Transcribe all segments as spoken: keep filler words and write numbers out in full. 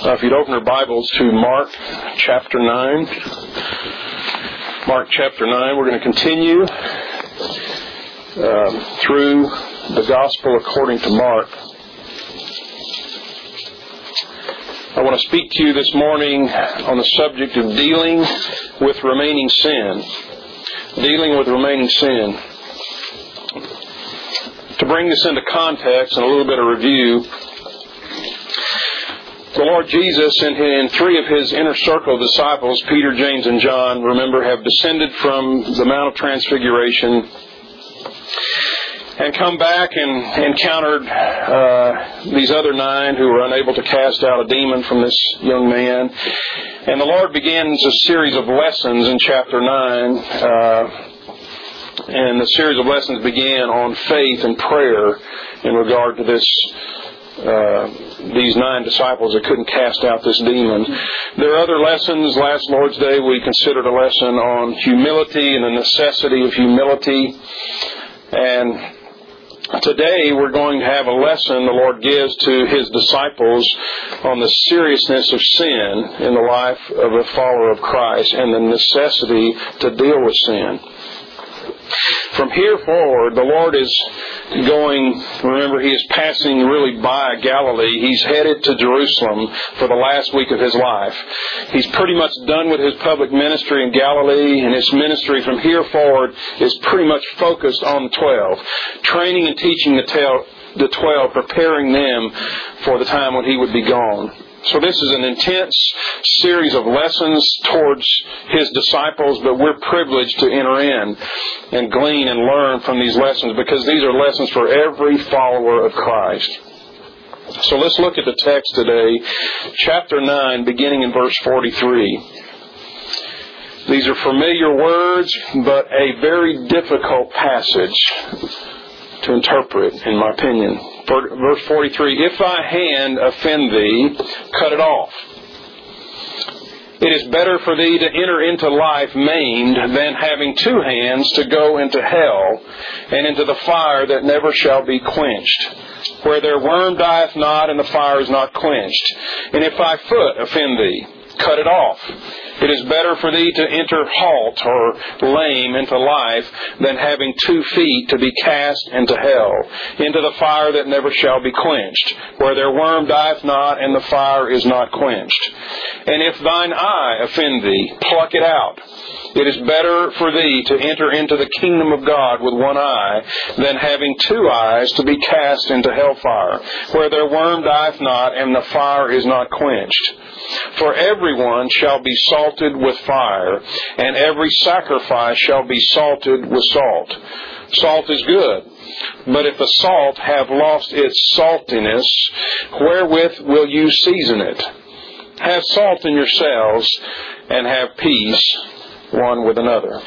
Uh, if you'd open your Bibles to Mark chapter nine. Mark chapter nine, we're going to continue uh, through the Gospel according to Mark. I want to speak to you this morning on the subject of dealing with remaining sin. Dealing with remaining sin. To bring this into context and a little bit of review, the Lord Jesus and, and three of His inner circle disciples, Peter, James, and John, remember, have descended from the Mount of Transfiguration and come back and encountered uh, these other nine who were unable to cast out a demon from this young man. And the Lord begins a series of lessons in chapter nine. Uh, and the series of lessons began on faith and prayer in regard to this Uh, these nine disciples that couldn't cast out this demon. There are other lessons. Last Lord's Day we considered a lesson on humility and the necessity of humility. And today we're going to have a lesson the Lord gives to His disciples on the seriousness of sin in the life of a follower of Christ and the necessity to deal with sin. From here forward, the Lord is going, remember, He is passing really by Galilee. He's headed to Jerusalem for the last week of His life. He's pretty much done with His public ministry in Galilee, and His ministry from here forward is pretty much focused on the twelve, training and teaching the twelve, preparing them for the time when He would be gone. So this is an intense series of lessons towards His disciples, but we're privileged to enter in and glean and learn from these lessons because these are lessons for every follower of Christ. So let's look at the text today, chapter nine, beginning in verse forty-three. These are familiar words, but a very difficult passage to interpret, in my opinion. Verse forty-three, if thy hand offend thee, cut it off. It is better for thee to enter into life maimed than having two hands to go into hell and into the fire that never shall be quenched, where their worm dieth not and the fire is not quenched. And if thy foot offend thee, cut it off. It is better for thee to enter halt or lame into life than having two feet to be cast into hell, into the fire that never shall be quenched, where their worm dieth not and the fire is not quenched. And if thine eye offend thee, pluck it out. It is better for thee to enter into the kingdom of God with one eye than having two eyes to be cast into hellfire, where their worm dieth not and the fire is not quenched. For everyone shall be salted with fire, and every sacrifice shall be salted with salt. Salt is good, but if the salt have lost its saltiness, wherewith will you season it? Have salt in yourselves, and have peace one with another.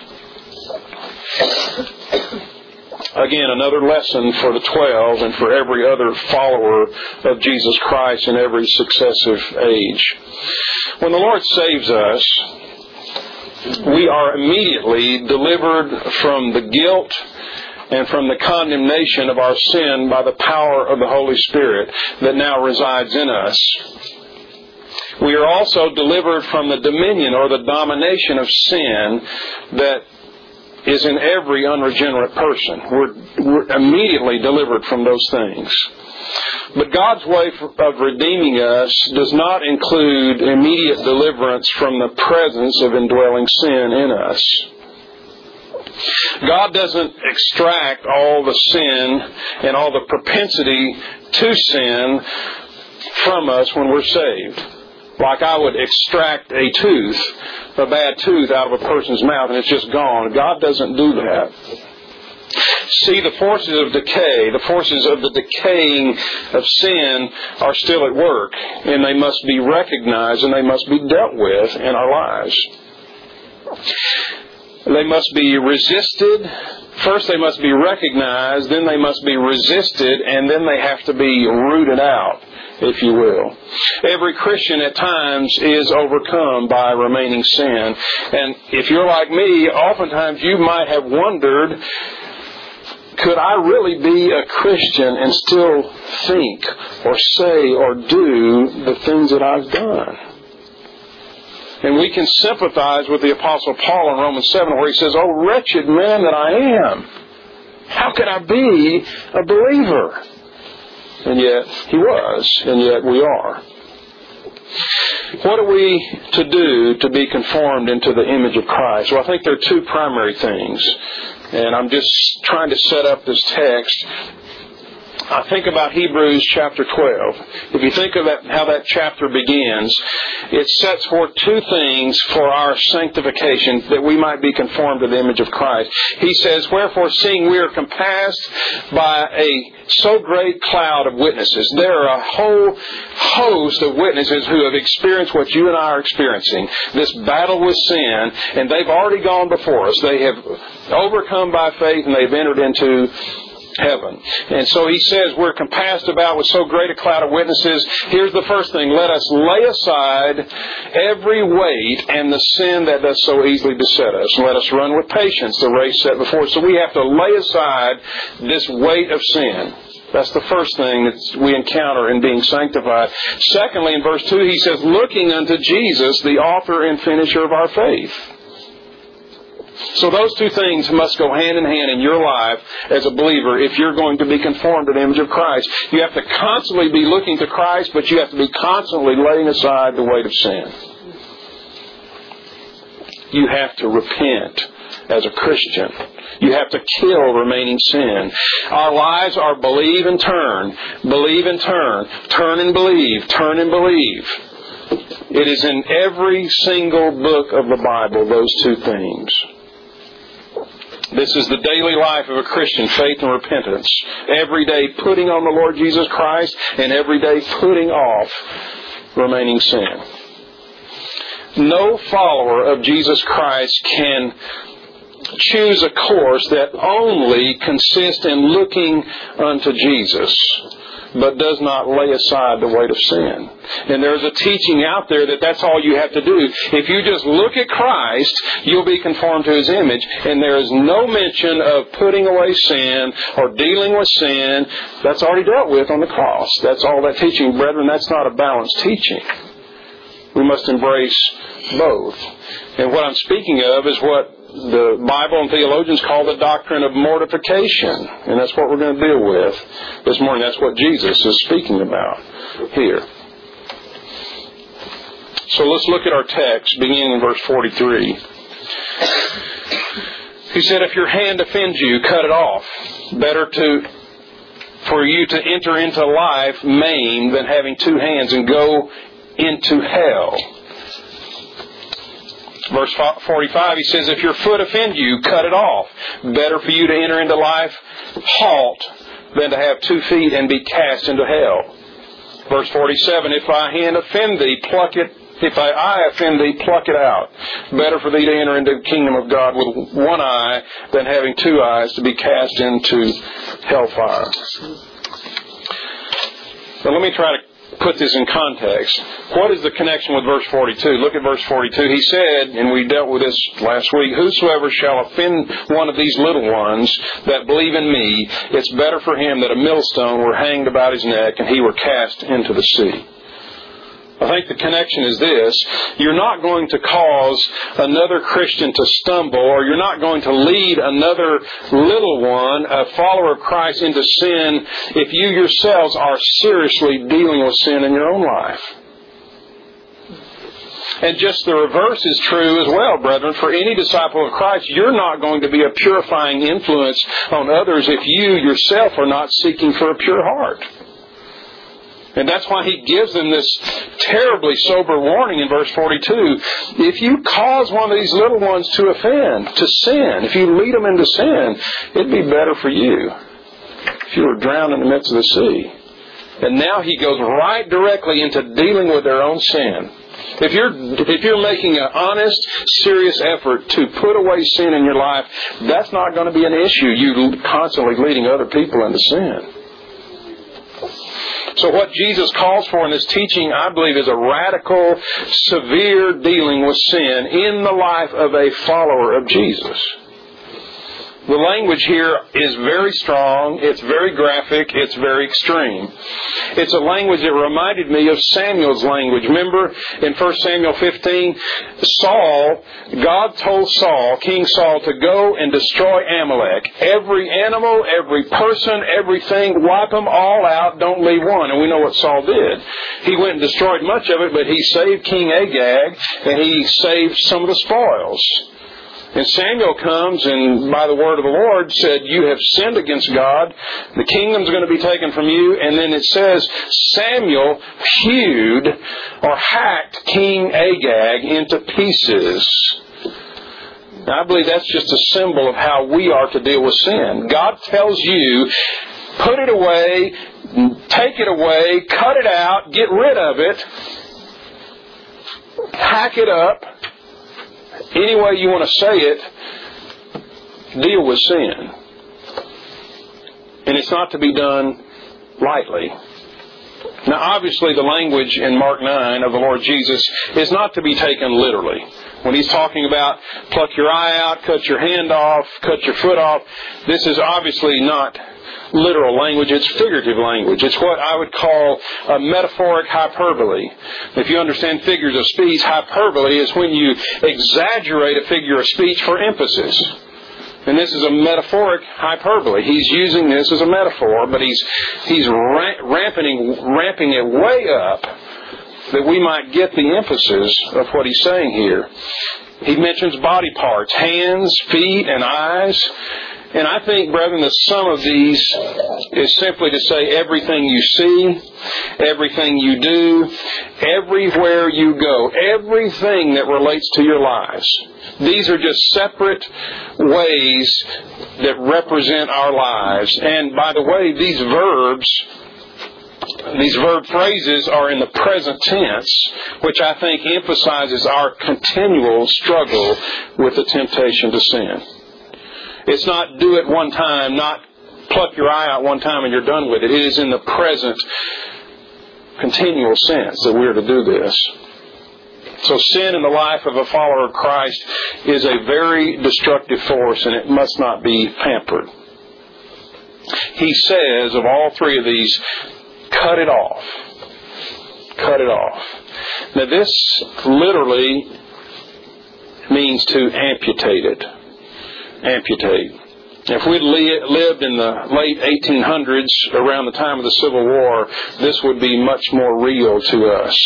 Again, another lesson for the twelve and for every other follower of Jesus Christ in every successive age. When the Lord saves us, we are immediately delivered from the guilt and from the condemnation of our sin by the power of the Holy Spirit that now resides in us. We are also delivered from the dominion or the domination of sin that is in every unregenerate person. We're, we're immediately delivered from those things. But God's way of redeeming us does not include immediate deliverance from the presence of indwelling sin in us. God doesn't extract all the sin and all the propensity to sin from us when we're saved. Like I would extract a tooth, a bad tooth out of a person's mouth and it's just gone. God doesn't do that. See, the forces of decay, the forces of the decaying of sin are still at work, and they must be recognized and they must be dealt with in our lives. They must be resisted. First they must be recognized, then they must be resisted, and then they have to be rooted out, if you will. Every Christian at times is overcome by remaining sin. And if you're like me, oftentimes you might have wondered could I really be a Christian and still think or say or do the things that I've done? And we can sympathize with the Apostle Paul in Romans seven where he says, "Oh, wretched man that I am, how could I be a believer?" And yet he was, and yet we are. What are we to do to be conformed into the image of Christ? Well, I think there are two primary things. And I'm just trying to set up this text. I think about Hebrews chapter twelve. If you think of that, how that chapter begins, it sets forth two things for our sanctification, that we might be conformed to the image of Christ. He says, "Wherefore, seeing we are compassed by a so great cloud of witnesses." There are a whole host of witnesses who have experienced what you and I are experiencing, this battle with sin, and they've already gone before us. They have overcome by faith, and they've entered into heaven. And so he says we're compassed about with so great a cloud of witnesses. Here's the first thing. Let us lay aside every weight and the sin that does so easily beset us. And let us run with patience the race set before us. So we have to lay aside this weight of sin. That's the first thing that we encounter in being sanctified. Secondly, in verse two, he says, looking unto Jesus, the author and finisher of our faith. So those two things must go hand in hand in your life as a believer if you're going to be conformed to the image of Christ. You have to constantly be looking to Christ, but you have to be constantly laying aside the weight of sin. You have to repent as a Christian. You have to kill remaining sin. Our lives are believe and turn, believe and turn, turn and believe, turn and believe. It is in every single book of the Bible, those two things. This is the daily life of a Christian, faith and repentance. Every day putting on the Lord Jesus Christ, and every day putting off remaining sin. No follower of Jesus Christ can choose a course that only consists in looking unto Jesus, but does not lay aside the weight of sin. And there's a teaching out there that that's all you have to do. If you just look at Christ, you'll be conformed to His image. And there is no mention of putting away sin or dealing with sin. That's already dealt with on the cross. That's all that teaching. Brethren, that's not a balanced teaching. We must embrace both. And what I'm speaking of is what the Bible and theologians call the doctrine of mortification. And that's what we're going to deal with this morning. That's what Jesus is speaking about here. So let's look at our text, beginning in verse forty-three. He said, if your hand offends you, cut it off. Better to for you to enter into life maimed than having two hands and go into hell. Verse forty-five, he says, if your foot offend you, cut it off. Better for you to enter into life halt than to have two feet and be cast into hell. Verse forty-seven, if thy hand offend thee, pluck it. If thy eye offend thee, pluck it out. Better for thee to enter into the kingdom of God with one eye than having two eyes to be cast into hellfire. Now let me try to put this in context. What is the connection with verse forty-two? Look at verse forty-two. He said, and we dealt with this last week, whosoever shall offend one of these little ones that believe in me, it's better for him that a millstone were hanged about his neck and he were cast into the sea. I think the connection is this. You're not going to cause another Christian to stumble, or you're not going to lead another little one, a follower of Christ, into sin if you yourselves are seriously dealing with sin in your own life. And just the reverse is true as well, brethren. For any disciple of Christ, you're not going to be a purifying influence on others if you yourself are not seeking for a pure heart. And that's why he gives them this terribly sober warning in verse forty-two. If you cause one of these little ones to offend, to sin, if you lead them into sin, it'd be better for you if you were drowned in the midst of the sea. And now he goes right directly into dealing with their own sin. If you're if you're making an honest, serious effort to put away sin in your life, that's not going to be an issue, you constantly leading other people into sin. So what Jesus calls for in this teaching, I believe, is a radical, severe dealing with sin in the life of a follower of Jesus. The language here is very strong, it's very graphic, it's very extreme. It's a language that reminded me of Samuel's language. Remember in First Samuel fifteen, Saul, God told Saul, King Saul, to go and destroy Amalek. Every animal, every person, everything, wipe them all out, don't leave one. And we know what Saul did. He went and destroyed much of it, but he saved King Agag, and he saved some of the spoils. And Samuel comes and by the word of the Lord said, you have sinned against God. The kingdom's going to be taken from you. And then it says Samuel hewed or hacked King Agag into pieces. Now, I believe that's just a symbol of how we are to deal with sin. God tells you, put it away, take it away, cut it out, get rid of it, hack it up. Any way you want to say it, deal with sin. And it's not to be done lightly. Now, obviously, the language in Mark nine of the Lord Jesus is not to be taken literally. When He's talking about pluck your eye out, cut your hand off, cut your foot off, this is obviously not literal language, it's figurative language. It's what I would call a metaphoric hyperbole. If you understand figures of speech, hyperbole is when you exaggerate a figure of speech for emphasis. And this is a metaphoric hyperbole. He's using this as a metaphor, but he's he's ramping, ramping it way up that we might get the emphasis of what he's saying here. He mentions body parts, hands, feet, and eyes. And I think, brethren, that some of these is simply to say everything you see, everything you do, everywhere you go, everything that relates to your lives. These are just separate ways that represent our lives. And by the way, these verbs, these verb phrases are in the present tense, which I think emphasizes our continual struggle with the temptation to sin. It's not do it one time, not pluck your eye out one time and you're done with it. It is in the present continual sense that we're to do this. So sin in the life of a follower of Christ is a very destructive force, and it must not be pampered. He says of all three of these, cut it off. Cut it off. Now this literally means to amputate it. Amputate. If we'd lived in the late eighteen hundreds, around the time of the Civil War, this would be much more real to us.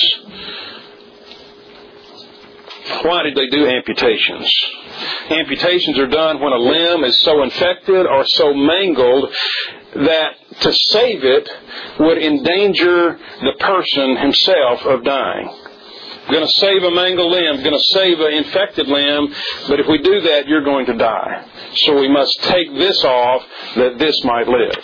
Why did they do amputations? Amputations are done when a limb is so infected or so mangled that to save it would endanger the person himself of dying. We're going to save a mangled limb, we're going to save an infected limb, but if we do that, you're going to die. So we must take this off that this might live.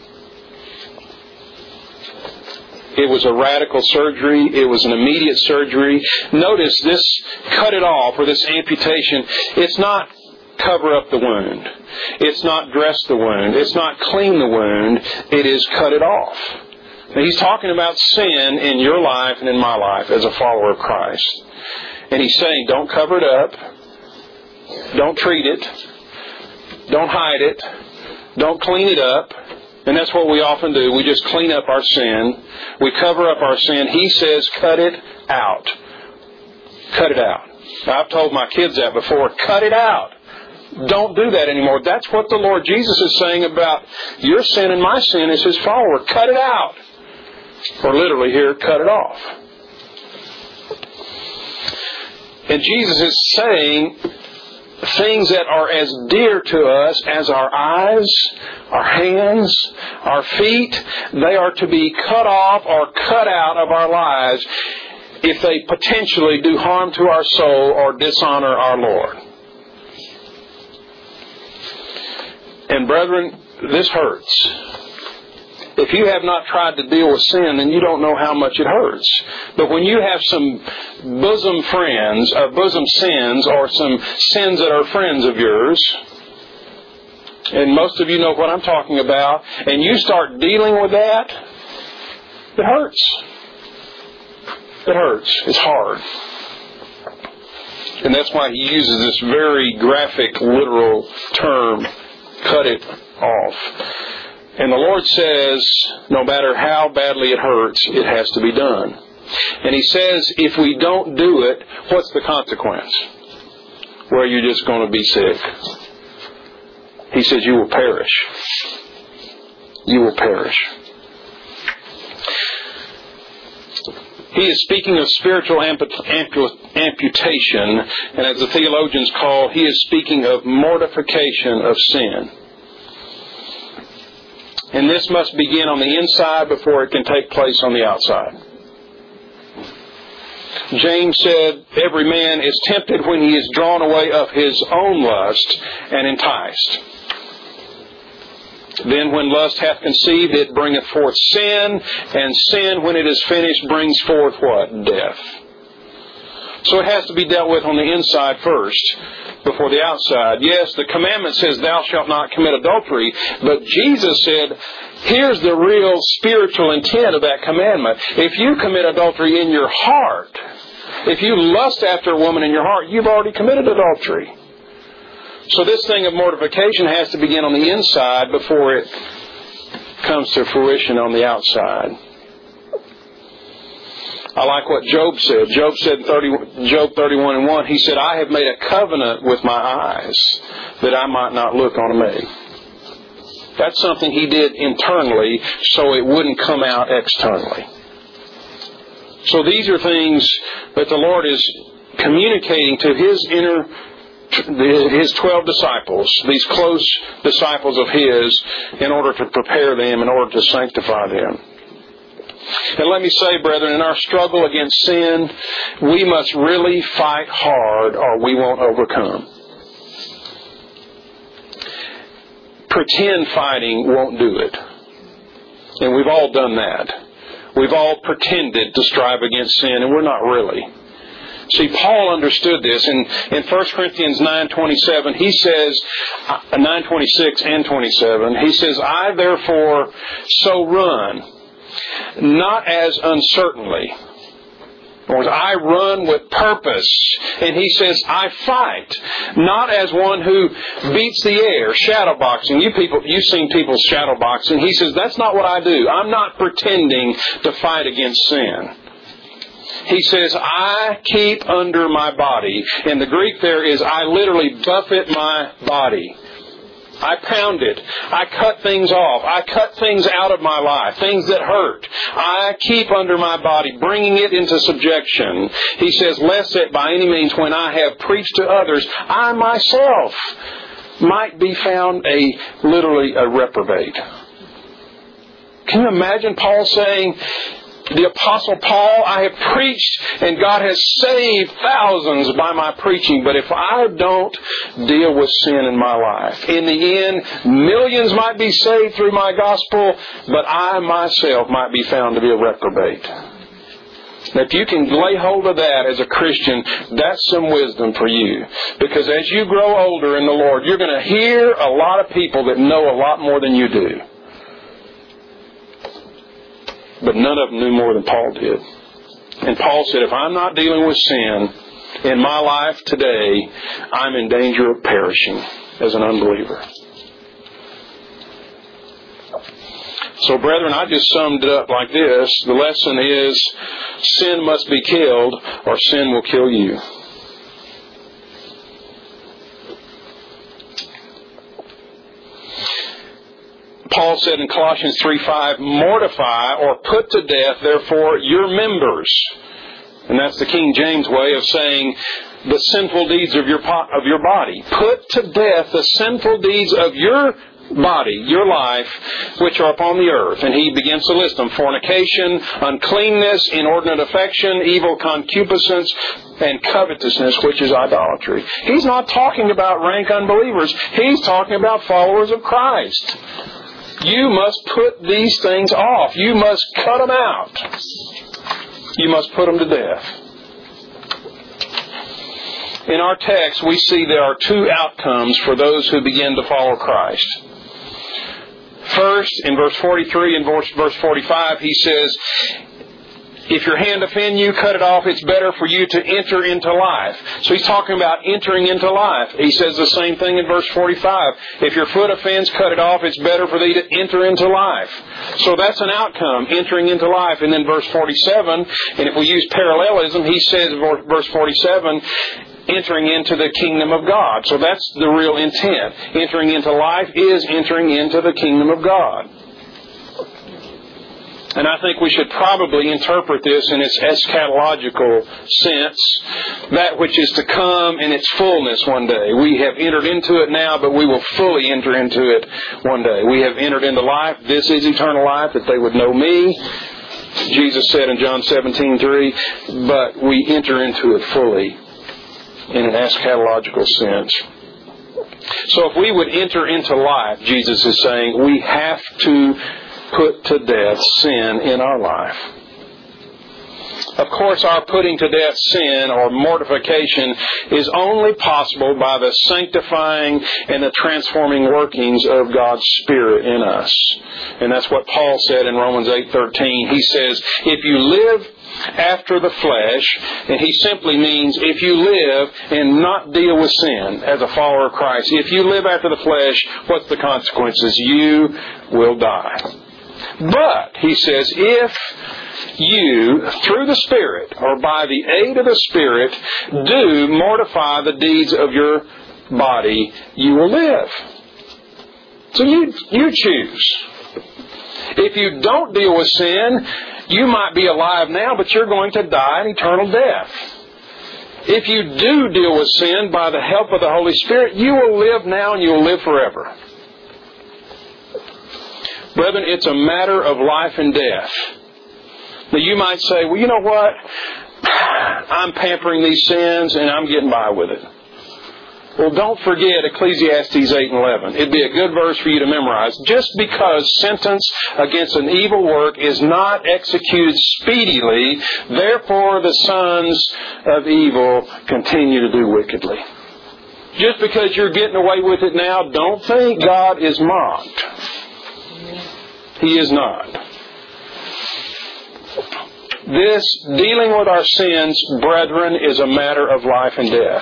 It was a radical surgery. It was an immediate surgery. Notice this cut it off, or this amputation, it's not cover up the wound. It's not dress the wound. It's not clean the wound. It is cut it off. Now, he's talking about sin in your life and in my life as a follower of Christ. And he's saying, don't cover it up. Don't treat it. Don't hide it. Don't clean it up. And that's what we often do. We just clean up our sin. We cover up our sin. He says, cut it out. Cut it out. I've told my kids that before. Cut it out. Don't do that anymore. That's what the Lord Jesus is saying about your sin and my sin as His follower. Cut it out. Or literally here, cut it off. And Jesus is saying things that are as dear to us as our eyes, our hands, our feet, they are to be cut off or cut out of our lives if they potentially do harm to our soul or dishonor our Lord. And brethren, this hurts. If you have not tried to deal with sin, then you don't know how much it hurts. But when you have some bosom friends, or bosom sins, or some sins that are friends of yours, and most of you know what I'm talking about, and you start dealing with that, it hurts. It hurts. It's hard. And that's why he uses this very graphic, literal term, Cut it off. And the Lord says, no matter how badly it hurts, it has to be done. And He says, if we don't do it, what's the consequence? Well, you're just going to be sick. He says, you will perish. You will perish. He is speaking of spiritual ampu- ampu- amputation, and as the theologians call, He is speaking of mortification of sin. And this must begin on the inside before it can take place on the outside. James said, every man is tempted when he is drawn away of his own lust and enticed. Then when lust hath conceived, it bringeth forth sin, and sin, when it is finished, brings forth what? Death. So it has to be dealt with on the inside first, before the outside. Yes, the commandment says, thou shalt not commit adultery, but Jesus said, here's the real spiritual intent of that commandment. If you commit adultery in your heart, if you lust after a woman in your heart, you've already committed adultery. So this thing of mortification has to begin on the inside before it comes to fruition on the outside. I like what Job said. Job said, thirty, Job thirty-one and one, he said, I have made a covenant with my eyes that I might not look on a maid. That's something he did internally so it wouldn't come out externally. So these are things that the Lord is communicating to His inner His twelve disciples, these close disciples of His, in order to prepare them, in order to sanctify them. And let me say, brethren, in our struggle against sin, we must really fight hard or we won't overcome. Pretend fighting won't do it. And we've all done that. We've all pretended to strive against sin, and we're not really. See, Paul understood this. In, in First Corinthians nine twenty-seven, he says, nine twenty-six and twenty-seven, he says, I therefore so run, not as uncertainly. Or I run with purpose. And he says, I fight, not as one who beats the air, shadow boxing. You people, you've seen people shadow boxing. He says, that's not what I do. I'm not pretending to fight against sin. He says, I keep under my body. And the Greek there is, I literally buffet my body. I pound it. I cut things off. I cut things out of my life, things that hurt. I keep under my body, bringing it into subjection. He says, lest that by any means when I have preached to others, I myself might be found a literally a reprobate. Can you imagine Paul saying, the Apostle Paul, I have preached and God has saved thousands by my preaching. But if I don't deal with sin in my life, in the end, millions might be saved through my gospel, but I myself might be found to be a reprobate. Now, if you can lay hold of that as a Christian, that's some wisdom for you. Because as you grow older in the Lord, you're going to hear a lot of people that know a lot more than you do. But none of them knew more than Paul did. And Paul said, if I'm not dealing with sin in my life today, I'm in danger of perishing as an unbeliever. So, brethren, I just summed it up like this. The lesson is, sin must be killed or sin will kill you. Paul said in Colossians three five, mortify or put to death, therefore, your members. And that's the King James way of saying the sinful deeds of your of your body. Put to death the sinful deeds of your body, your life, which are upon the earth. And he begins to list them. Fornication, uncleanness, inordinate affection, evil concupiscence, and covetousness, which is idolatry. He's not talking about rank unbelievers. He's talking about followers of Christ. You must put these things off. You must cut them out. You must put them to death. In our text, we see there are two outcomes for those who begin to follow Christ. First, in verse forty-three and verse forty-five, he says, if your hand offend you, cut it off. It's better for you to enter into life. So he's talking about entering into life. He says the same thing in verse forty-five. If your foot offends, cut it off. It's better for thee to enter into life. So that's an outcome, entering into life. And then verse forty-seven, and if we use parallelism, he says, verse forty-seven, entering into the kingdom of God. So that's the real intent. Entering into life is entering into the kingdom of God. And I think we should probably interpret this in its eschatological sense, that which is to come in its fullness one day. We have entered into it now, but we will fully enter into it one day. We have entered into life. This is eternal life, that they would know me. Jesus said in John seventeen three, but we enter into it fully in an eschatological sense. So if we would enter into life, Jesus is saying, we have to put to death sin in our life. Of course, our putting to death sin or mortification is only possible by the sanctifying and the transforming workings of God's Spirit in us. And that's what Paul said in Romans eight thirteen. He says, if you live after the flesh, and he simply means if you live and not deal with sin as a follower of Christ, if you live after the flesh, what's the consequences? You will die. But, he says, if you, through the Spirit, or by the aid of the Spirit, do mortify the deeds of your body, you will live. So you, you choose. If you don't deal with sin, you might be alive now, but you're going to die an eternal death. If you do deal with sin by the help of the Holy Spirit, you will live now and you will live forever. Brethren, it's a matter of life and death. Now you might say, well, you know what? I'm pampering these sins and I'm getting by with it. Well, don't forget Ecclesiastes eight and eleven. It'd be a good verse for you to memorize. Just because sentence against an evil work is not executed speedily, therefore the sons of evil continue to do wickedly. Just because you're getting away with it now, don't think God is mocked. He is not. This dealing with our sins, brethren, is a matter of life and death.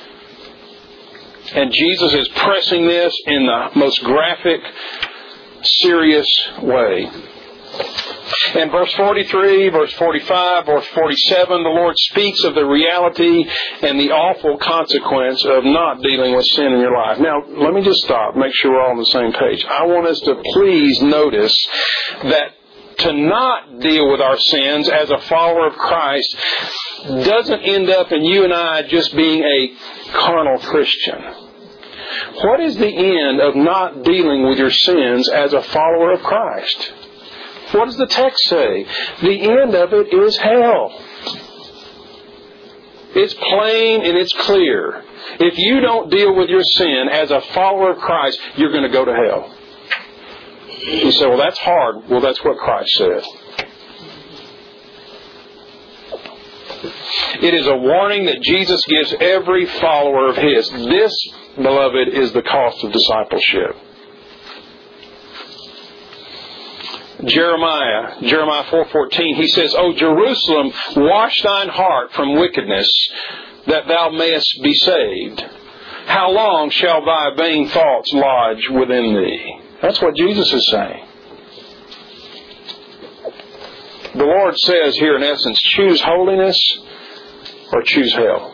And Jesus is pressing this in the most graphic, serious way. In verse forty-three, verse forty-five, verse forty-seven, the Lord speaks of the reality and the awful consequence of not dealing with sin in your life. Now, let me just stop, make sure we're all on the same page. I want us to please notice that to not deal with our sins as a follower of Christ doesn't end up in you and I just being a carnal Christian. What is the end of not dealing with your sins as a follower of Christ? What does the text say? The end of it is hell. It's plain and it's clear. If you don't deal with your sin as a follower of Christ, you're going to go to hell. You say, well, that's hard. Well, that's what Christ said. It is a warning that Jesus gives every follower of His. This, beloved, is the cost of discipleship. Jeremiah, Jeremiah four fourteen, he says, O Jerusalem, wash thine heart from wickedness, that thou mayest be saved. How long shall thy vain thoughts lodge within thee? That's what Jesus is saying. The Lord says here in essence, choose holiness or choose hell.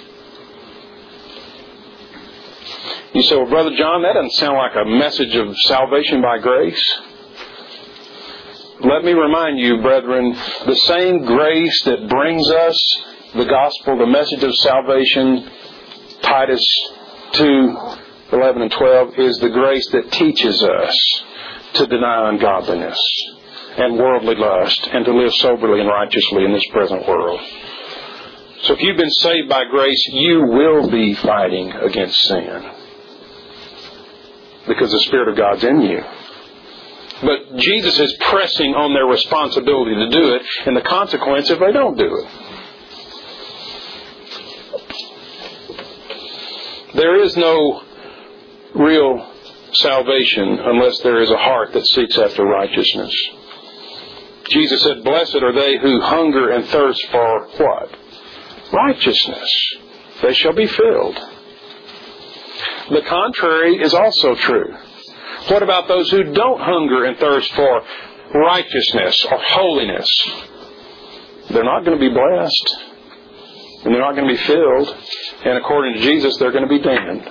You say, well, Brother John, that doesn't sound like a message of salvation by grace. Let me remind you, brethren, the same grace that brings us the gospel, the message of salvation, Titus two, eleven and twelve, is the grace that teaches us to deny ungodliness and worldly lust and to live soberly and righteously in this present world. So if you've been saved by grace, you will be fighting against sin because the Spirit of God's in you. But Jesus is pressing on their responsibility to do it and the consequence if they don't do it. There is no real salvation unless there is a heart that seeks after righteousness. Jesus said, blessed are they who hunger and thirst for what? Righteousness. They shall be filled. The contrary is also true. What about those who don't hunger and thirst for righteousness or holiness? They're not going to be blessed. And they're not going to be filled. And according to Jesus, they're going to be damned.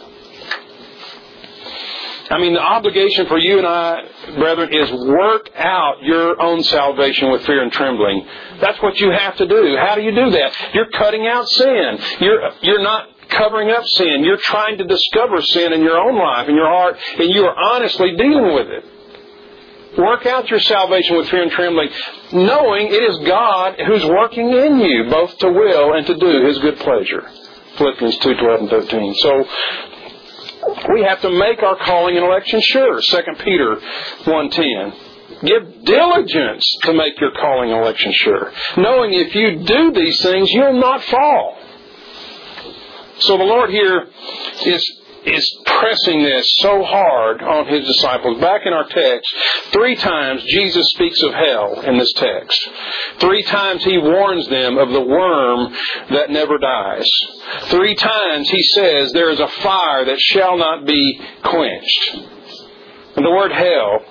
I mean, the obligation for you and I, brethren, is work out your own salvation with fear and trembling. That's what you have to do. How do you do that? You're cutting out sin. You're, you're not covering up sin. You're trying to discover sin in your own life, in your heart, and you are honestly dealing with it. Work out your salvation with fear and trembling, knowing it is God who's working in you, both to will and to do His good pleasure. Philippians two, twelve and thirteen. So, we have to make our calling and election sure. Second Peter one ten. Give diligence to make your calling and election sure, knowing if you do these things, you'll not fall. So the Lord here is is pressing this so hard on His disciples. Back in our text, three times Jesus speaks of hell in this text. Three times He warns them of the worm that never dies. Three times He says there is a fire that shall not be quenched. And the word hell,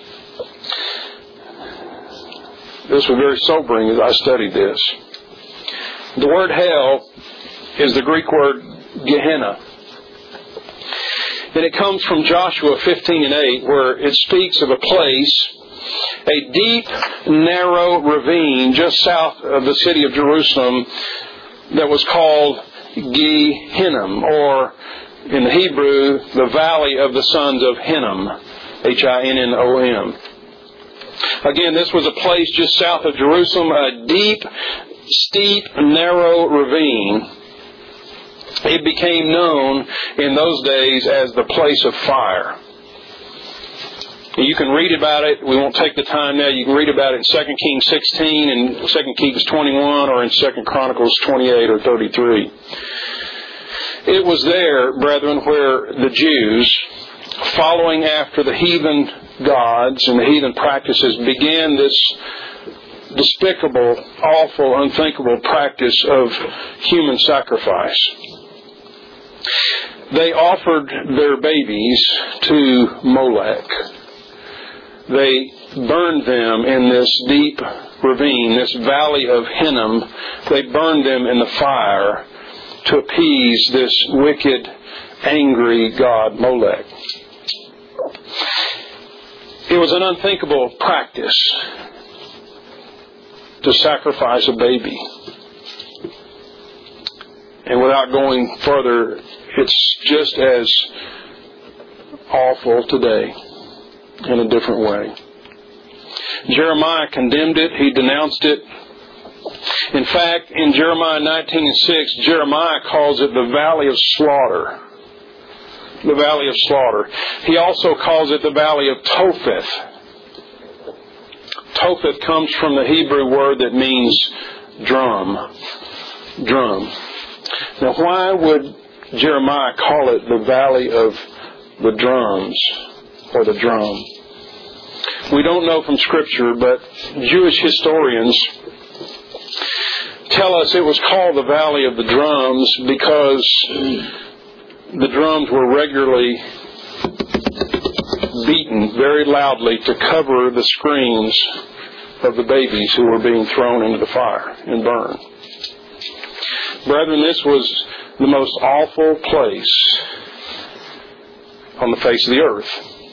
this was very sobering as I studied this. The word hell is the Greek word Gehenna. And it comes from Joshua fifteen and eight, where it speaks of a place, a deep, narrow ravine just south of the city of Jerusalem that was called Gehinnom, or in the Hebrew, the valley of the sons of Hinnom, H I N N O M. Again, this was a place just south of Jerusalem, a deep, steep, narrow ravine. It became known in those days as the place of fire. You can read about it. We won't take the time now. You can read about it in Second Kings sixteen and Second Kings twenty-one, or in Second Chronicles twenty-eight or thirty-three. It was there, brethren, where the Jews, following after the heathen gods and the heathen practices, began this despicable, awful, unthinkable practice of human sacrifice. They offered their babies to Molech. They burned them in this deep ravine, this valley of Hinnom. They burned them in the fire to appease this wicked, angry god Molech. It was an unthinkable practice to sacrifice a baby. And without going further, it's just as awful today in a different way. Jeremiah condemned it. He denounced it. In fact, in Jeremiah nineteen and six, Jeremiah calls it the valley of slaughter. The valley of slaughter. He also calls it the valley of Topheth. Topheth comes from the Hebrew word that means drum. Drum. Now, why would Jeremiah call it the valley of the drums, or the drum? We don't know from Scripture, but Jewish historians tell us it was called the valley of the drums because the drums were regularly beaten very loudly to cover the screams of the babies who were being thrown into the fire and burned. Brethren, this was the most awful place on the face of the earth.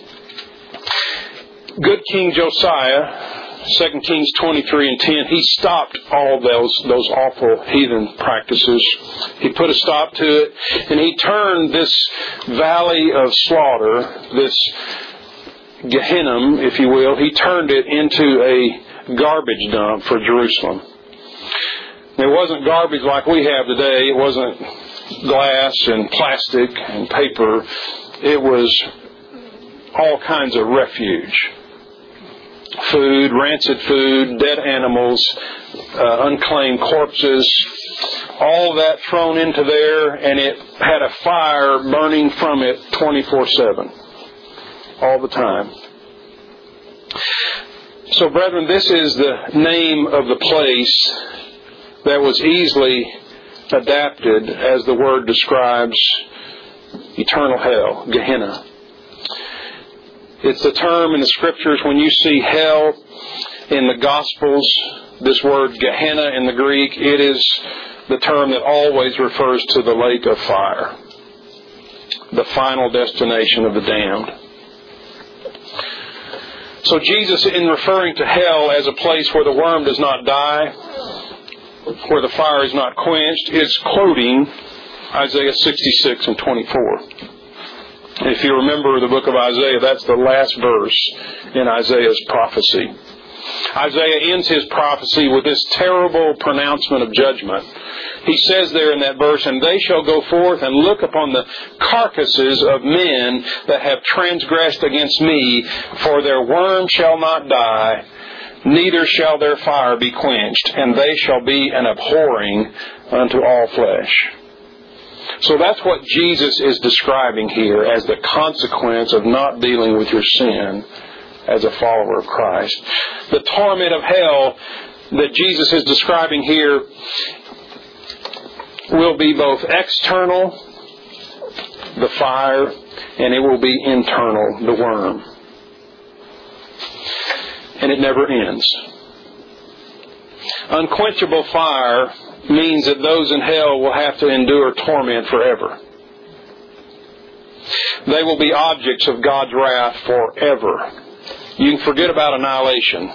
Good King Josiah, Second Kings twenty-three and ten, he stopped all those those awful heathen practices. He put a stop to it, and he turned this valley of slaughter, this Gehinnom, if you will, he turned it into a garbage dump for Jerusalem. It wasn't garbage like we have today. It wasn't glass and plastic and paper. It was all kinds of refuge. Food, rancid food, dead animals, uh, unclaimed corpses, all that thrown into there, and it had a fire burning from it twenty-four seven. All the time. So, brethren, this is the name of the place that was easily adapted as the word describes eternal hell, Gehenna. It's the term in the Scriptures when you see hell in the Gospels, this word Gehenna in the Greek, it is the term that always refers to the lake of fire, the final destination of the damned. So Jesus, in referring to hell as a place where the worm does not die, where the fire is not quenched, is quoting Isaiah sixty-six and twenty-four. If you remember the book of Isaiah, that's the last verse in Isaiah's prophecy. Isaiah ends his prophecy with this terrible pronouncement of judgment. He says there in that verse, "And they shall go forth and look upon the carcasses of men that have transgressed against me, for their worm shall not die, neither shall their fire be quenched, and they shall be an abhorring unto all flesh." So that's what Jesus is describing here as the consequence of not dealing with your sin as a follower of Christ. The torment of hell that Jesus is describing here will be both external, the fire, and it will be internal, the worm. And it never ends. Unquenchable fire means that those in hell will have to endure torment forever. They will be objects of God's wrath forever. You can forget about annihilation.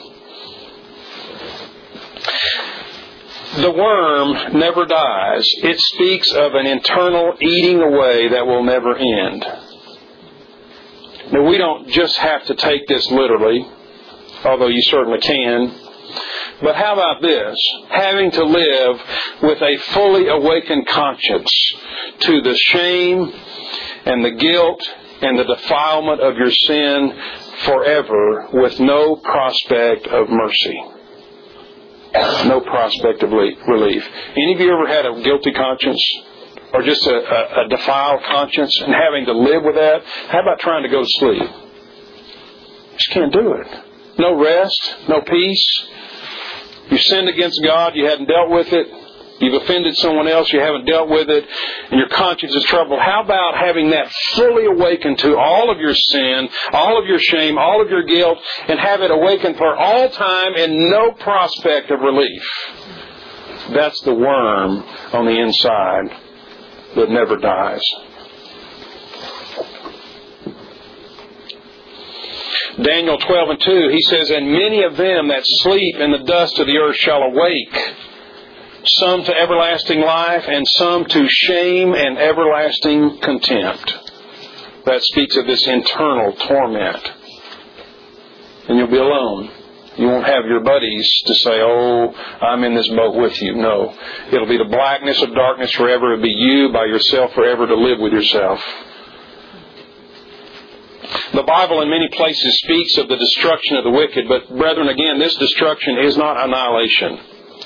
The worm never dies. It speaks of an internal eating away that will never end. Now, we don't just have to take this literally, although you certainly can. But how about this? Having to live with a fully awakened conscience to the shame and the guilt and the defilement of your sin forever with no prospect of mercy. No prospect of relief. Any of you ever had a guilty conscience? Or just a, a, a defiled conscience and having to live with that? How about trying to go to sleep? You just can't do it. No rest, no peace. You sinned against God, you hadn't dealt with it. You've offended someone else, you haven't dealt with it, and your conscience is troubled. How about having that fully awakened to all of your sin, all of your shame, all of your guilt, and have it awakened for all time and no prospect of relief? That's the worm on the inside that never dies. Daniel twelve and two, he says, "And many of them that sleep in the dust of the earth shall awake, some to everlasting life, and some to shame and everlasting contempt." That speaks of this internal torment. And you'll be alone. You won't have your buddies to say, "Oh, I'm in this boat with you." No. It'll be the blackness of darkness forever. It'll be you by yourself forever to live with yourself. The Bible in many places speaks of the destruction of the wicked, but brethren, again, this destruction is not annihilation.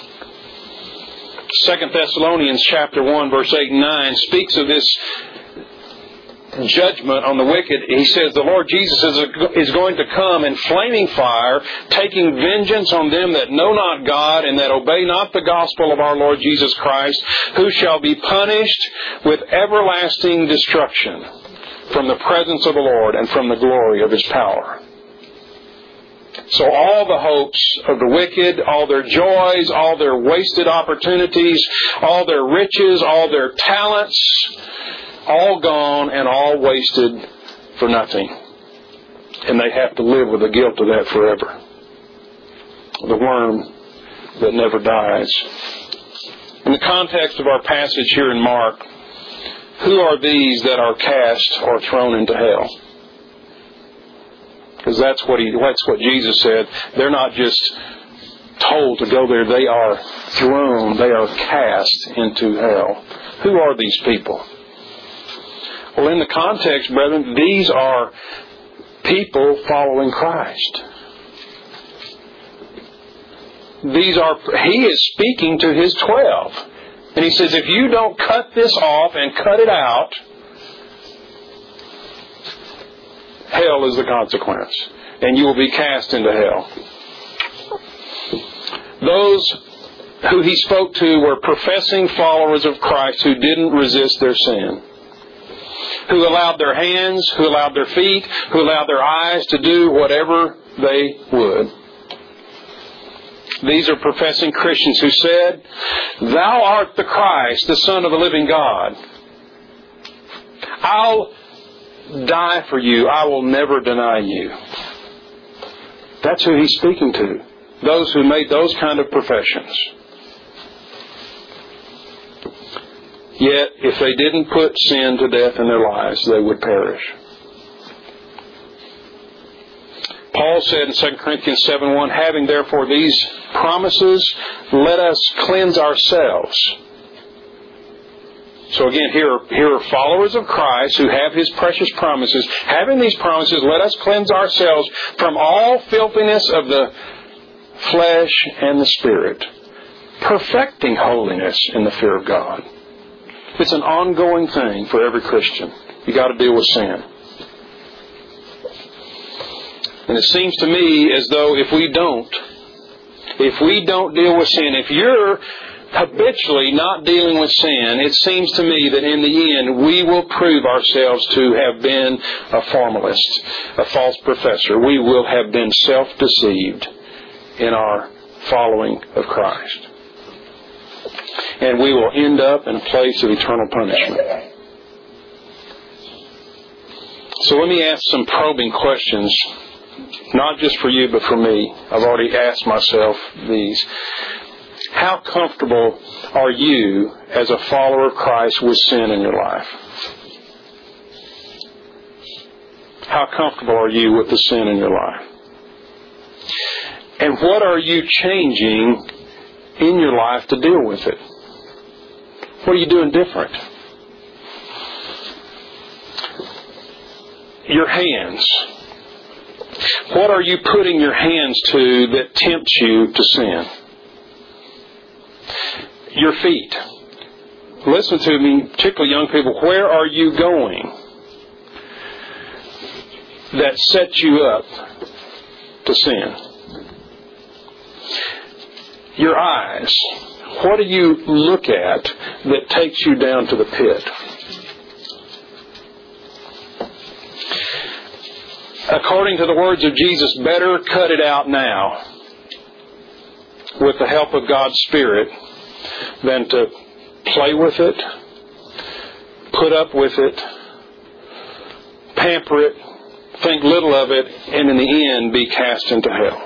Second Thessalonians chapter one, verse eight and nine speaks of this judgment on the wicked. He says, "The Lord Jesus is, a, is going to come in flaming fire, taking vengeance on them that know not God and that obey not the gospel of our Lord Jesus Christ, who shall be punished with everlasting destruction from the presence of the Lord and from the glory of His power." So all the hopes of the wicked, all their joys, all their wasted opportunities, all their riches, all their talents, all gone and all wasted for nothing. And they have to live with the guilt of that forever. The worm that never dies. In the context of our passage here in Mark, who are these that are cast or thrown into hell? Because that's what he, that's what Jesus said. They're not just told to go there. They are thrown. They are cast into hell. Who are these people? Well, in the context, brethren, these are people following Christ. These are, He is speaking to His twelve. And He says, if you don't cut this off and cut it out, hell is the consequence. And you will be cast into hell. Those who he spoke to were professing followers of Christ who didn't resist their sin, who allowed their hands, who allowed their feet, who allowed their eyes to do whatever they would. These are professing Christians who said, "Thou art the Christ, the Son of the living God. I'll die for you. I will never deny you." That's who he's speaking to. Those who made those kind of professions. Yet, if they didn't put sin to death in their lives, they would perish. Paul said in Second Corinthians seven one, "Having therefore these promises, let us cleanse ourselves." So again, here, here are followers of Christ who have His precious promises. Having these promises, let us cleanse ourselves from all filthiness of the flesh and the spirit, perfecting holiness in the fear of God. It's an ongoing thing for every Christian. You've got to deal with sin. And it seems to me as though if we don't, if we don't deal with sin, if you're habitually not dealing with sin, it seems to me that in the end we will prove ourselves to have been a formalist, a false professor. We will have been self-deceived in our following of Christ. And we will end up in a place of eternal punishment. So let me ask some probing questions, not just for you, but for me. I've already asked myself these. How comfortable are you as a follower of Christ with sin in your life? How comfortable are you with the sin in your life? And what are you changing in your life to deal with it? What are you doing different? Your hands. What are you putting your hands to that tempts you to sin? Your feet. Listen to me, particularly young people. Where are you going that sets you up to sin? Your eyes. What do you look at that takes you down to the pit? According to the words of Jesus, better cut it out now with the help of God's Spirit than to play with it, put up with it, pamper it, think little of it, and in the end be cast into hell.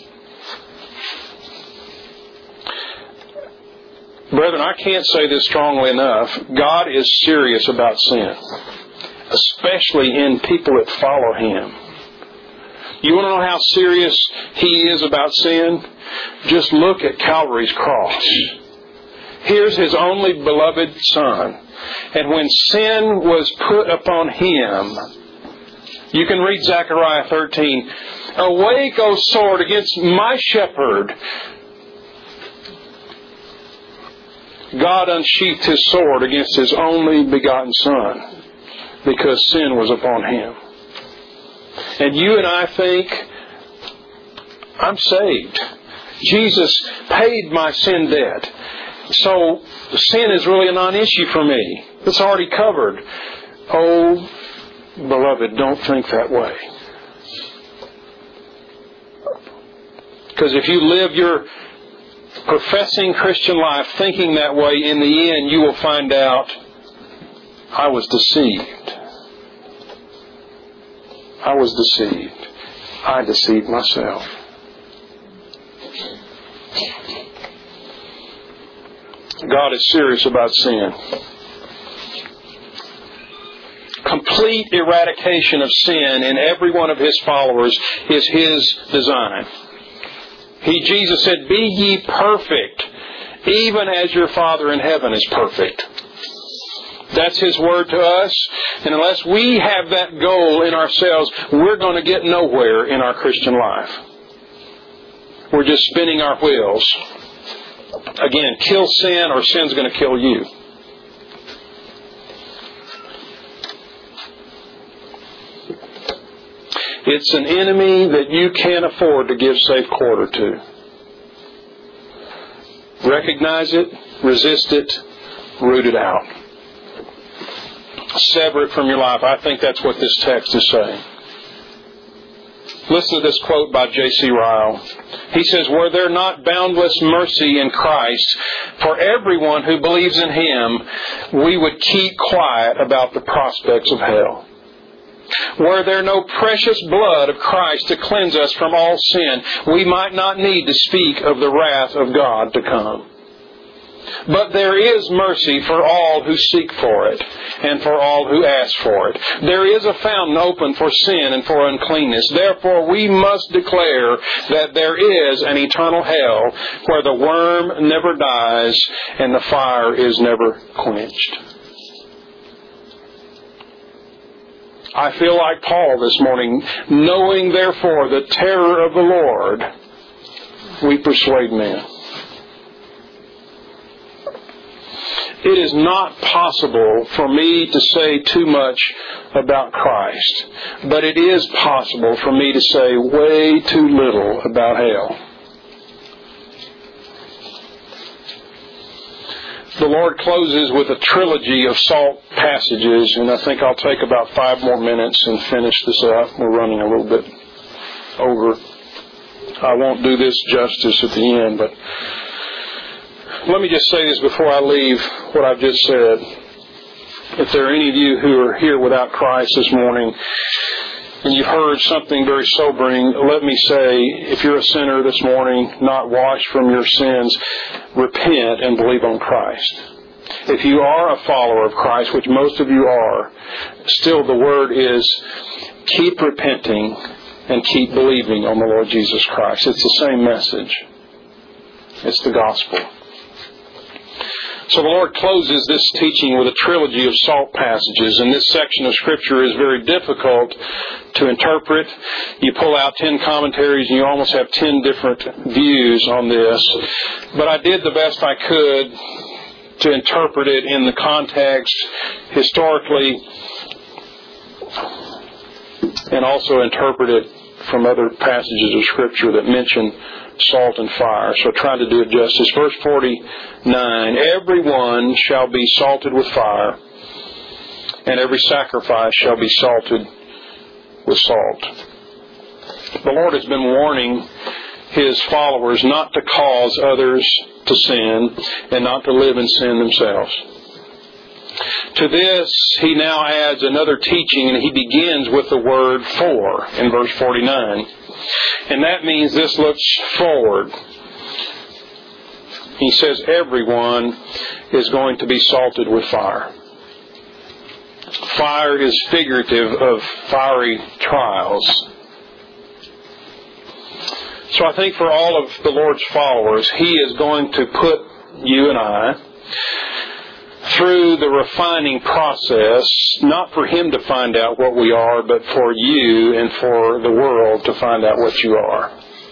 Brethren, I can't say this strongly enough. God is serious about sin, especially in people that follow Him. You want to know how serious He is about sin? Just look at Calvary's cross. Here's His only beloved Son. And when sin was put upon Him, you can read Zechariah thirteen. "Awake, O sword, against my shepherd." God unsheathed His sword against His only begotten Son because sin was upon Him. And you and I think, I'm saved. Jesus paid my sin debt. So sin is really a non-issue for me. It's already covered. Oh, beloved, don't think that way. Because if you live your professing Christian life thinking that way, in the end you will find out, I was deceived. I was deceived. I deceived myself. God is serious about sin. Complete eradication of sin in every one of His followers is His design. He, Jesus said, "Be ye perfect, even as your Father in heaven is perfect." That's His word to us. And unless we have that goal in ourselves, we're going to get nowhere in our Christian life. We're just spinning our wheels. Again, kill sin or sin's going to kill you. It's an enemy that you can't afford to give safe quarter to. Recognize it, resist it, root it out. Sever it from your life. I think that's what this text is saying. Listen to this quote by J C Ryle. He says, "Were there not boundless mercy in Christ for everyone who believes in Him, we would keep quiet about the prospects of hell. Were there no precious blood of Christ to cleanse us from all sin, we might not need to speak of the wrath of God to come. But there is mercy for all who seek for it, and for all who ask for it. There is a fountain open for sin and for uncleanness. Therefore we must declare that there is an eternal hell where the worm never dies and the fire is never quenched." I feel like Paul this morning, knowing therefore the terror of the Lord, we persuade men. It is not possible for me to say too much about Christ, but it is possible for me to say way too little about hell. The Lord closes with a trilogy of salt passages, and I think I'll take about five more minutes and finish this up. We're running a little bit over. I won't do this justice at the end, but let me just say this before I leave what I've just said. If there are any of you who are here without Christ this morning, and you've heard something very sobering, let me say, if you're a sinner this morning, not washed from your sins, repent and believe on Christ. If you are a follower of Christ, which most of you are, still the word is keep repenting and keep believing on the Lord Jesus Christ. It's the same message. It's the gospel. So the Lord closes this teaching with a trilogy of salt passages, and this section of Scripture is very difficult to interpret. You pull out ten commentaries and you almost have ten different views on this. But I did the best I could to interpret it in the context historically and also interpret it from other passages of Scripture that mention salt and fire. So try to do it justice. Verse forty-nine, "Everyone shall be salted with fire, and every sacrifice shall be salted with salt." The Lord has been warning His followers not to cause others to sin and not to live in sin themselves. To this, He now adds another teaching, and He begins with the word "for" in verse forty-nine. And that means this looks forward. He says everyone is going to be salted with fire. Fire is figurative of fiery trials. So I think for all of the Lord's followers, He is going to put you and I through the refining process, not for Him to find out what we are, but for you and for the world to find out what you are.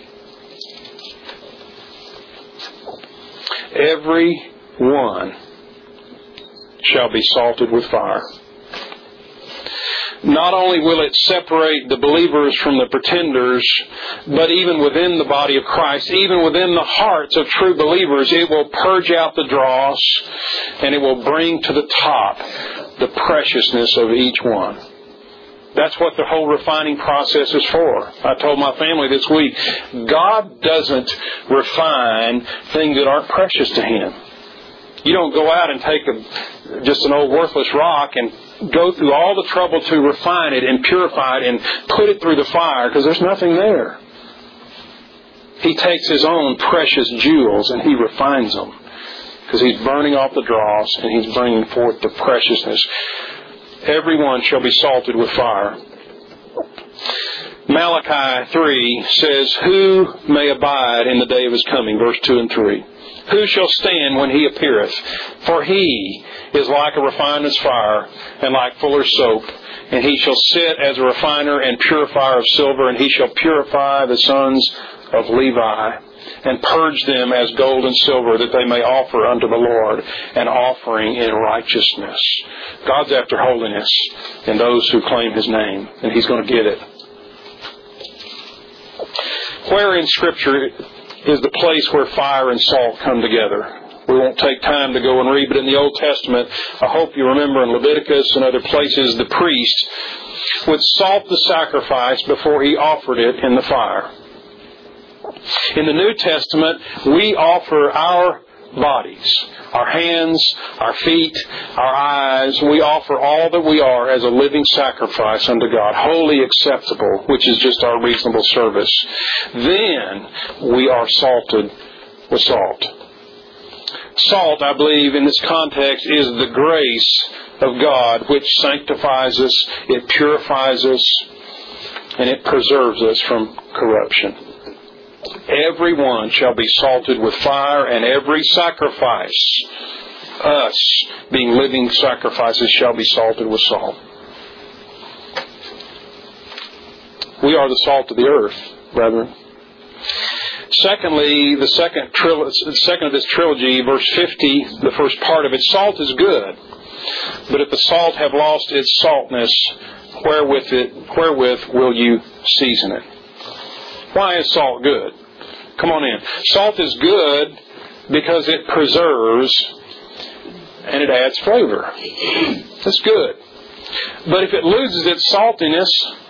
Every one shall be salted with fire. Not only will it separate the believers from the pretenders, but even within the body of Christ, even within the hearts of true believers, it will purge out the dross and it will bring to the top the preciousness of each one. That's what the whole refining process is for. I told my family this week, God doesn't refine things that aren't precious to Him. You don't go out and take a, just an old worthless rock and go through all the trouble to refine it and purify it and put it through the fire, because there's nothing there. He takes His own precious jewels and He refines them, because He's burning off the dross and He's bringing forth the preciousness. Everyone shall be salted with fire. Malachi three says, "Who may abide in the day of His coming?" Verse two and three. "Who shall stand when He appeareth? For He is like a refiner's fire, and like fuller's soap. And He shall sit as a refiner and purifier of silver, and He shall purify the sons of Levi, and purge them as gold and silver, that they may offer unto the Lord an offering in righteousness." God's after holiness in those who claim His name, and He's going to get it. Where in Scripture is the place where fire and salt come together. We won't take time to go and read, but in the Old Testament, I hope you remember in Leviticus and other places, the priest would salt the sacrifice before he offered it in the fire. In the New Testament, we offer our bodies, our hands, our feet, our eyes. We offer all that we are as a living sacrifice unto God, wholly acceptable, which is just our reasonable service. Then we are salted with salt. Salt, I believe, in this context is the grace of God which sanctifies us, it purifies us, and it preserves us from corruption. Everyone shall be salted with fire, and every sacrifice, us being living sacrifices, shall be salted with salt. We are the salt of the earth, brethren. Secondly, the second, tril- the second of this trilogy, verse fifty, the first part of it, salt is good, but if the salt have lost its saltness, wherewith, it, wherewith will you season it? Why is salt good? Come on in. Salt is good because it preserves and it adds flavor. That's good. But if it loses its saltiness,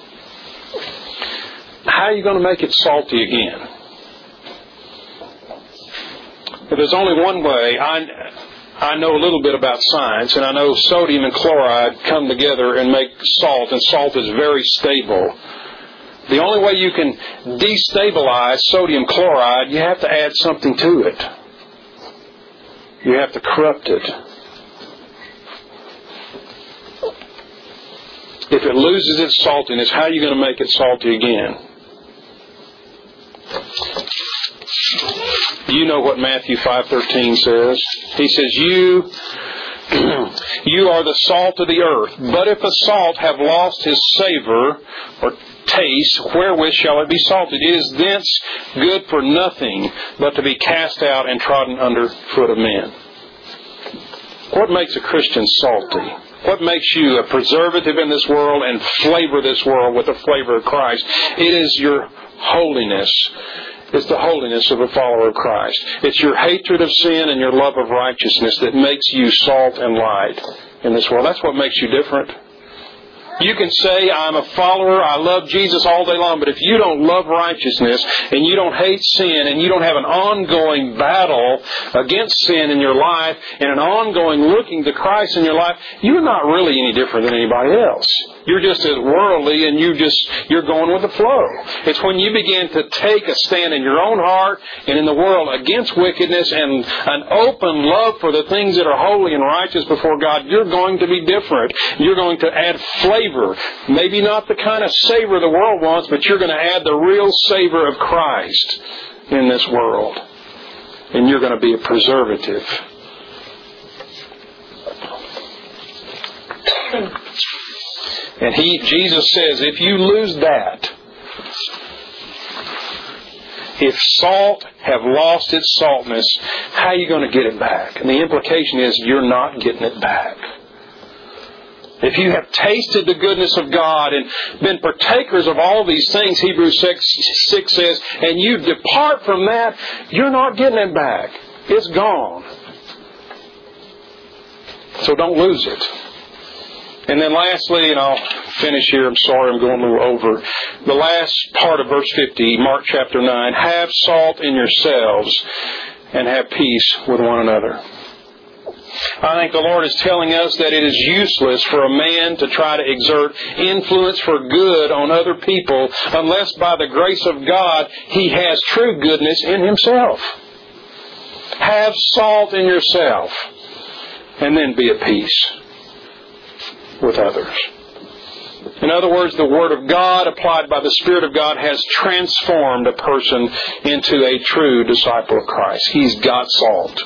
how are you going to make it salty again? If there's only one way, I, I know a little bit about science, and I know sodium and chloride come together and make salt, and salt is very stable. The only way you can destabilize sodium chloride, you have to add something to it. You have to corrupt it. If it loses its saltiness, how are you going to make it salty again? You know what Matthew five thirteen says. He says, You, you are the salt of the earth. But if the salt have lost his savor or taste, wherewith shall it be salted? It is thence good for nothing but to be cast out and trodden under foot of men. What makes a Christian salty? What makes you a preservative in this world and flavor this world with the flavor of Christ? It is your holiness. It's the holiness of a follower of Christ. It's your hatred of sin and your love of righteousness that makes you salt and light in this world. That's what makes you different. You can say, I'm a follower, I love Jesus all day long, but if you don't love righteousness and you don't hate sin and you don't have an ongoing battle against sin in your life and an ongoing looking to Christ in your life, you're not really any different than anybody else. You're just as worldly and you just, you're going with the flow. It's when you begin to take a stand in your own heart and in the world against wickedness and an open love for the things that are holy and righteous before God, you're going to be different. You're going to add flavor. Maybe not the kind of savor the world wants, but you're going to add the real savor of Christ in this world. And you're going to be a preservative. And he, Jesus says, if you lose that, if salt have lost its saltness, how are you going to get it back? And the implication is you're not getting it back. If you have tasted the goodness of God and been partakers of all these things, Hebrews six says, and you depart from that, you're not getting it back. It's gone. So don't lose it. And then lastly, and I'll finish here, I'm sorry I'm going a little over. The last part of verse fifty, Mark chapter nine, have salt in yourselves and have peace with one another. I think the Lord is telling us that it is useless for a man to try to exert influence for good on other people unless by the grace of God he has true goodness in himself. Have salt in yourself and then be at peace with others. In other words, the Word of God applied by the Spirit of God has transformed a person into a true disciple of Christ. He's got salt.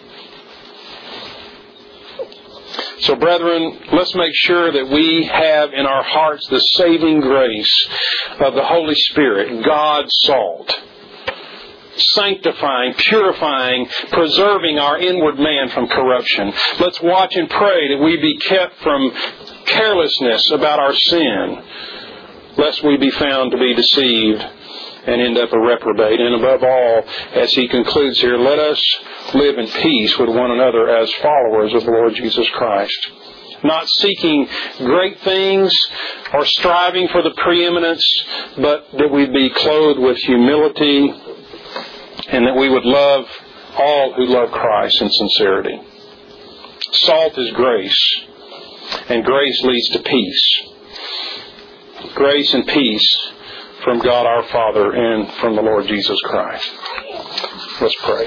So, brethren, let's make sure that we have in our hearts the saving grace of the Holy Spirit, God's salt, sanctifying, purifying, preserving our inward man from corruption. Let's watch and pray that we be kept from carelessness about our sin, lest we be found to be deceived and end up a reprobate. And above all, as he concludes here, let us live in peace with one another as followers of the Lord Jesus Christ. Not seeking great things or striving for the preeminence, but that we be clothed with humility and that we would love all who love Christ in sincerity. Salt is grace, and grace leads to peace. Grace and peace from God our Father and from the Lord Jesus Christ. Let's pray.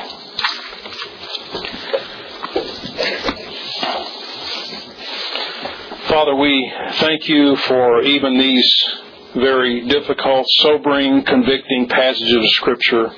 Father, we thank you for even these very difficult, sobering, convicting passages of Scripture.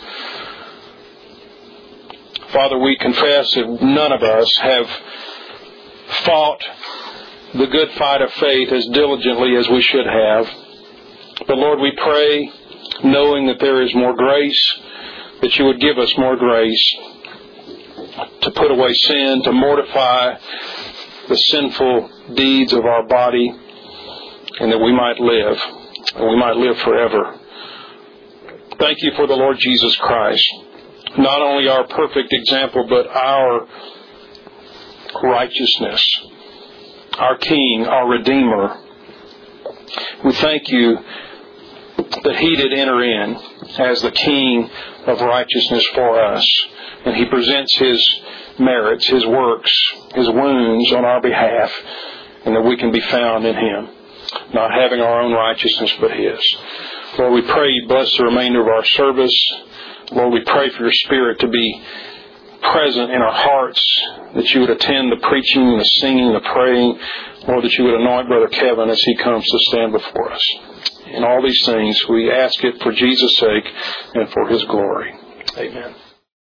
Father, we confess that none of us have fought the good fight of faith as diligently as we should have. But Lord, we pray, knowing that there is more grace, that you would give us more grace to put away sin, to mortify the sinful deeds of our body, and that we might live, and we might live forever. Thank you for the Lord Jesus Christ. Not only our perfect example, but our righteousness, our King, our Redeemer. We thank you that He did enter in as the King of righteousness for us, and He presents His merits, His works, His wounds on our behalf, and that we can be found in Him, not having our own righteousness but His. Lord, we pray you bless the remainder of our service. Lord, we pray for your Spirit to be present in our hearts, that you would attend the preaching, the singing, the praying. Lord, that you would anoint Brother Kevin as he comes to stand before us. In all these things, we ask it for Jesus' sake and for His glory. Amen.